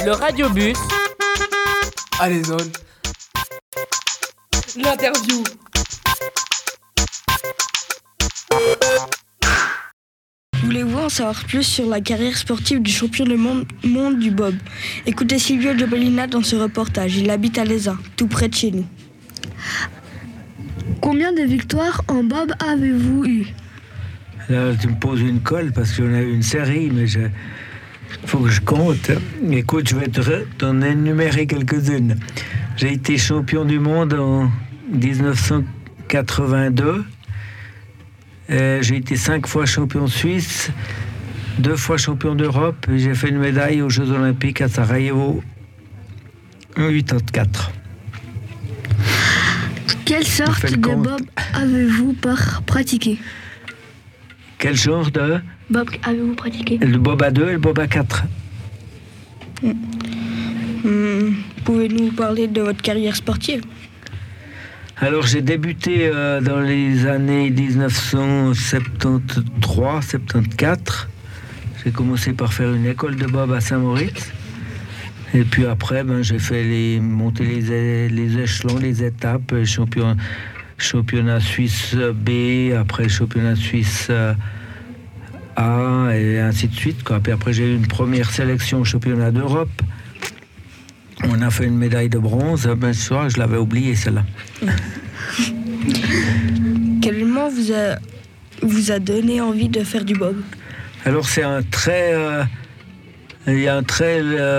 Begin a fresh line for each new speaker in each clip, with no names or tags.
Le radiobus.
Allez, zone.
L'interview.
Voulez-vous en savoir plus sur la carrière sportive du champion du monde du bob? Écoutez Silvio Giobolina dans ce reportage. Il habite à Lézin, tout près de chez nous.
Combien de victoires en bob avez-vous eu?
Là, tu me poses une colle parce qu'on a eu une série, mais faut que je compte. Écoute, je vais t'en énumérer quelques-unes. J'ai été champion du monde en 1982. J'ai été 5 fois champion suisse, 2 fois champion d'Europe. Et j'ai fait une médaille aux Jeux Olympiques à Sarajevo en 1984.
Quelle sorte de bob avez-vous pratiqué?
Quel genre de
bob avez-vous pratiqué?
Le bob à 2 et le bob à 4.
Pouvez-nous parler de votre carrière sportive?
Alors j'ai débuté dans les années 1973-74. J'ai commencé par faire une école de bob à Saint-Moritz. Et puis après, j'ai fait monter les échelons, les étapes, championnat suisse B, après championnat suisse A, et ainsi de suite, quoi. Puis après, j'ai eu une première sélection au championnat d'Europe. On a fait une médaille de bronze. Ce soir, je l'avais oublié, celle-là.
Quel élément vous a donné envie de faire du bob?
Alors, c'est il y a un très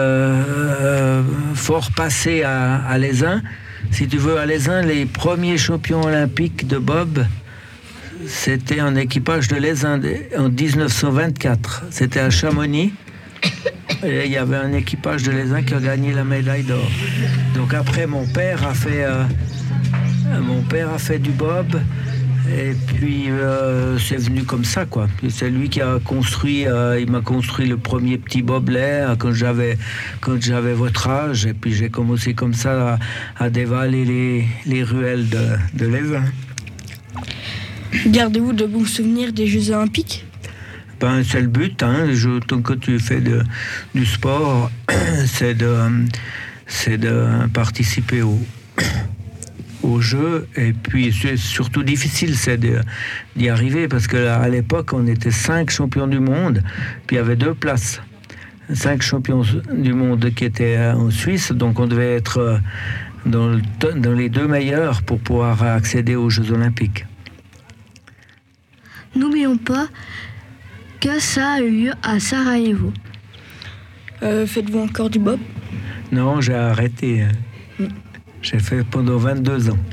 fort passé à Lézin. Si tu veux, à Lézin, les premiers champions olympiques de bob, c'était en équipage de Lézin en 1924. C'était à Chamonix. Et il y avait un équipage de Lézin qui a gagné la médaille d'or. Donc après, mon père a fait du bob. Et puis c'est venu comme ça, quoi. C'est lui qui a construit, il m'a construit le premier petit boblet quand j'avais votre âge. Et puis j'ai commencé comme ça à dévaler les ruelles de Lézin.
Gardez-vous de bons souvenirs des Jeux Olympiques?
C'est le but, tant que tu fais du sport, c'est de participer au jeu. Et puis c'est surtout difficile, c'est d'y arriver, parce qu'à l'époque on était 5 champions du monde, puis il y avait 2 places, 5 champions du monde qui étaient en Suisse, donc on devait être dans les 2 meilleurs pour pouvoir accéder aux Jeux Olympiques.
N'oublions pas que ça a eu lieu à Sarajevo.
Faites-vous encore du bob?
Non, j'ai arrêté. J'ai fait pendant 22 ans.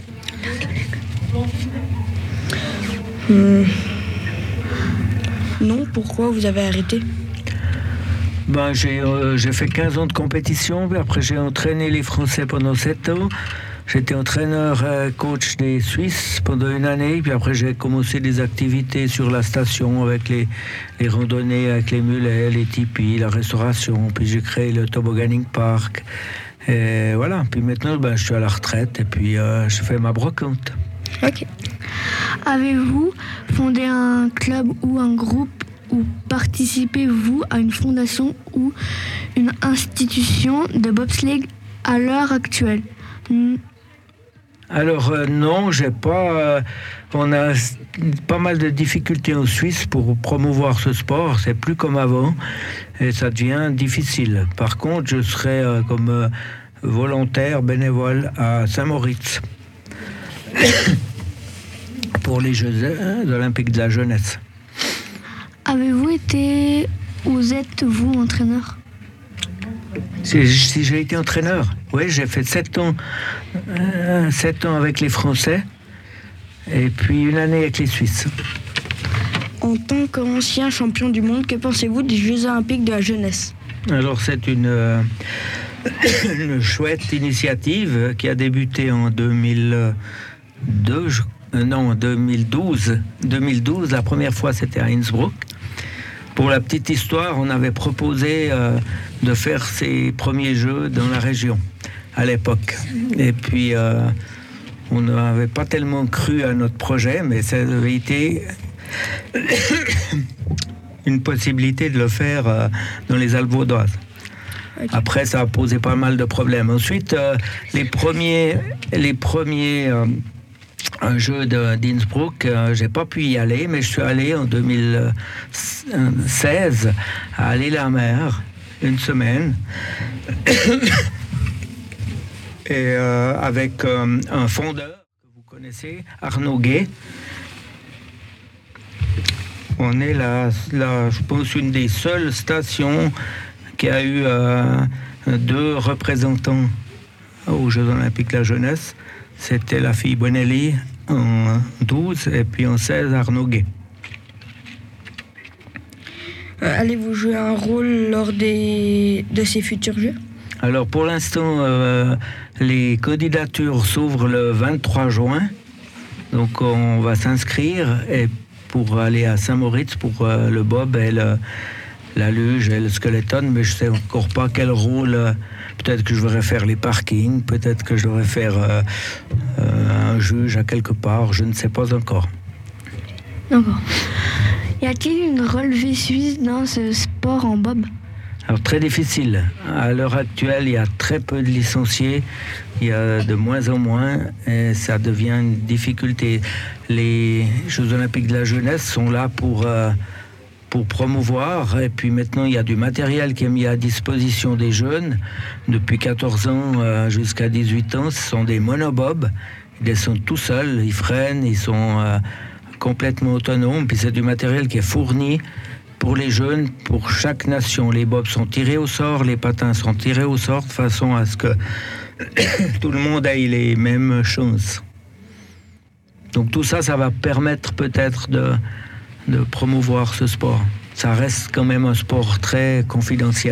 Non, pourquoi vous avez arrêté?
J'ai fait 15 ans de compétition, puis après j'ai entraîné les Français pendant 7 ans. J'étais entraîneur coach des Suisses pendant 1 année, puis après j'ai commencé des activités sur la station avec les randonnées, avec les mulets, les tipis, la restauration, puis j'ai créé le tobogganing park. Et voilà, puis maintenant je suis à la retraite et puis je fais ma brocante.
Ok.
Avez-vous fondé un club ou un groupe, ou participez-vous à une fondation ou une institution de bobsleigh à l'heure actuelle?
Alors non, j'ai pas. On a pas mal de difficultés en Suisse pour promouvoir ce sport. C'est plus comme avant et ça devient difficile. Par contre, je serai comme volontaire bénévole à Saint-Moritz pour les Jeux Olympiques de la jeunesse.
Avez-vous été ou êtes-vous entraîneur?
Si j'ai été entraîneur, oui, j'ai fait 7 ans avec les Français et puis 1 année avec les Suisses.
En tant qu'ancien champion du monde, que pensez-vous des Jeux Olympiques de la jeunesse?
Alors c'est une chouette initiative qui a débuté en 2012. 2012, la première fois c'était à Innsbruck. Pour la petite histoire, on avait proposé de faire ces premiers jeux dans la région à l'époque. Et puis, on n'avait pas tellement cru à notre projet, mais ça avait été une possibilité de le faire dans les Alpes vaudoises.
Ok.
Après, ça a posé pas mal de problèmes. Ensuite, les premiers jeux d'Innsbruck, j'ai pas pu y aller, mais je suis allé en 2016 à l'île-à-mer, une semaine, et avec un fondeur que vous connaissez, Arnaud Gay. On est là, je pense, une des seules stations qui a eu 2 représentants aux Jeux Olympiques de la jeunesse. C'était la fille Bonelli en 12 et puis en 16 Arnaud Gay.
Allez-vous jouer un rôle lors de ces futurs Jeux?
Alors pour l'instant, les candidatures s'ouvrent le 23 juin. Donc on va s'inscrire et pour aller à Saint-Moritz pour le bob et la luge et le skeleton, mais je ne sais encore pas quel rôle. Peut-être que je devrais faire les parkings, peut-être que je devrais faire un juge à quelque part, je ne sais pas encore.
D'accord. Y a-t-il une relevée suisse dans ce sport en bob?
Alors très difficile. À l'heure actuelle, il y a très peu de licenciés, il y a de moins en moins et ça devient une difficulté. Les Jeux Olympiques de la jeunesse sont là pour promouvoir et puis maintenant il y a du matériel qui est mis à disposition des jeunes. Depuis 14 ans jusqu'à 18 ans, ce sont des monobobs. Ils descendent tout seuls, ils freinent, ils sont complètement autonomes. Puis c'est du matériel qui est fourni pour les jeunes, pour chaque nation. Les bobs sont tirés au sort, les patins sont tirés au sort de façon à ce que tout le monde ait les mêmes chances. Donc tout ça, ça va permettre peut-être de promouvoir ce sport. Ça reste quand même un sport très confidentiel.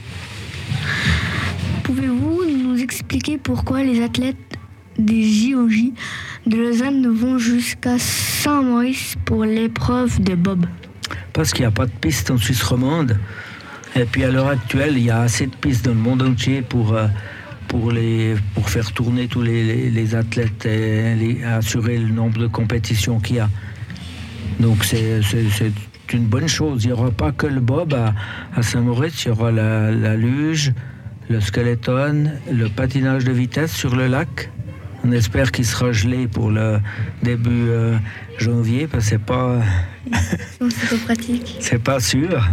Pouvez-vous nous expliquer pourquoi les athlètes des JOJ de Lausanne vont jusqu'à Saint-Maurice pour l'épreuve de bob?
Parce qu'il n'y a pas de piste en Suisse romande. Et puis à l'heure actuelle, il y a assez de pistes dans le monde entier pour faire tourner tous les athlètes et assurer le nombre de compétitions qu'il y a. Donc c'est une bonne chose. Il n'y aura pas que le bob à Saint-Moritz, il y aura la luge, le skeleton, le patinage de vitesse sur le lac. On espère qu'il sera gelé pour le début janvier, parce que c'est pas...
C'est pas pratique.
C'est pas sûr.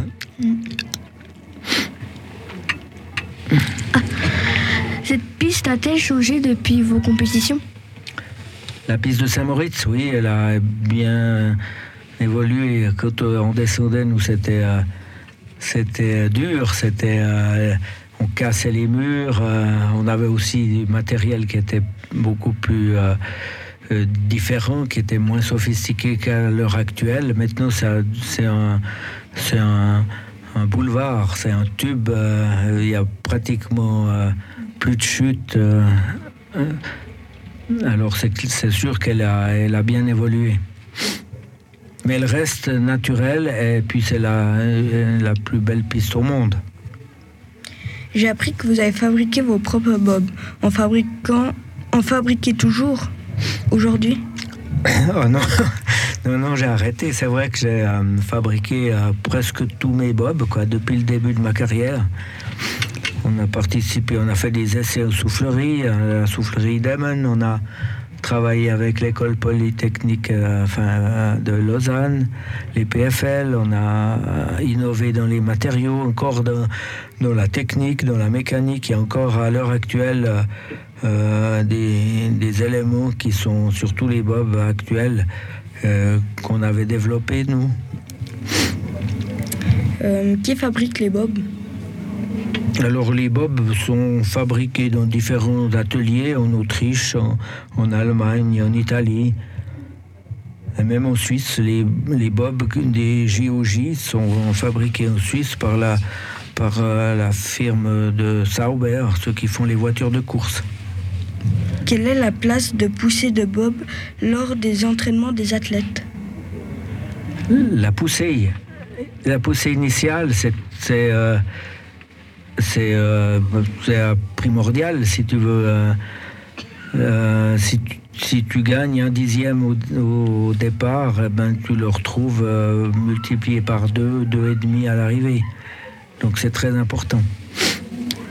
Cette piste a-t-elle changé depuis vos compétitions?
La piste de Saint-Moritz, oui, elle a bien évolué. Quand on descendait, nous, c'était dur, on cassait les murs, on avait aussi du matériel qui était beaucoup plus différent, qui était moins sophistiqué qu'à l'heure actuelle. Maintenant, c'est un boulevard, c'est un tube, il y a pratiquement plus de chute. Alors c'est sûr qu'elle a bien évolué. Mais elle reste naturelle et puis c'est la plus belle piste au monde.
J'ai appris que vous avez fabriqué vos propres bobs. En fabriquez toujours aujourd'hui?
Oh non, non, j'ai arrêté. C'est vrai que j'ai fabriqué presque tous mes bobs depuis le début de ma carrière. On a participé, on a fait des essais en soufflerie, à la soufflerie d'Emmen. On a travaillé avec l'école polytechnique de Lausanne, les PFL. On a innové dans les matériaux, encore dans la technique, dans la mécanique. Il y a encore à l'heure actuelle des éléments qui sont sur tous les bobs actuels qu'on avait développés, nous.
Qui fabrique les bobs?
Alors les bobs sont fabriqués dans différents ateliers en Autriche, en Allemagne, en Italie. Et même en Suisse, les bobs des JOJ sont fabriqués en Suisse par la firme de Sauber, ceux qui font les voitures de course.
Quelle est la place de poussée de bob lors des entraînements des athlètes?
La poussée initiale, c'est primordial, si tu veux. Si tu gagnes 1/10 au départ, tu le retrouves multiplié par 2, 2,5 à l'arrivée. Donc c'est très important.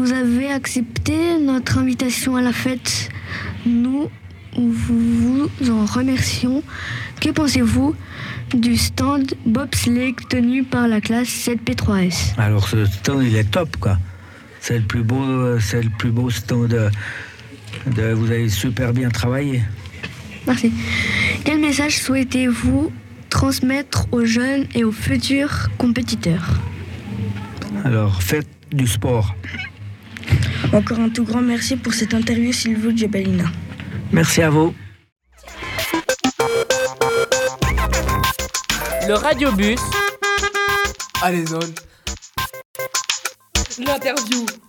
vous avez accepté notre invitation à la fête. Nous vous en remercions. Que pensez-vous du stand bobsleigh tenu par la classe 7P3S?
Alors ce stand il est top quoi. C'est le plus beau stand. Vous avez super bien travaillé.
Merci. Quel message souhaitez-vous transmettre aux jeunes et aux futurs compétiteurs?
Alors faites du sport.
Encore un tout grand merci pour cette interview, Silvio Gebellina.
Merci à vous.
Le radiobus. Allez, zone. L'interview.